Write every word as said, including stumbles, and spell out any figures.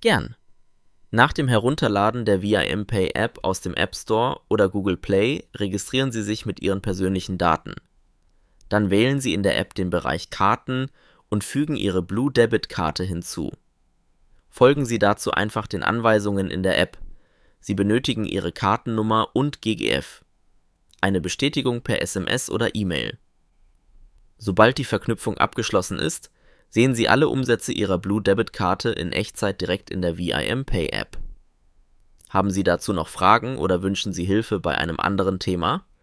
Gern. Nach dem Herunterladen der V I M Pay App aus dem App Store oder Google Play registrieren Sie sich mit Ihren persönlichen Daten. Dann wählen Sie in der App den Bereich Karten und fügen Ihre Blue Debit Karte hinzu. Folgen Sie dazu einfach den Anweisungen in der App. Sie benötigen Ihre Kartennummer und G G F. Eine Bestätigung per S M S oder E-Mail. Sobald die Verknüpfung abgeschlossen ist, sehen Sie alle Umsätze Ihrer Blue Debit Karte in Echtzeit direkt in der V I M Pay App. Haben Sie dazu noch Fragen oder wünschen Sie Hilfe bei einem anderen Thema?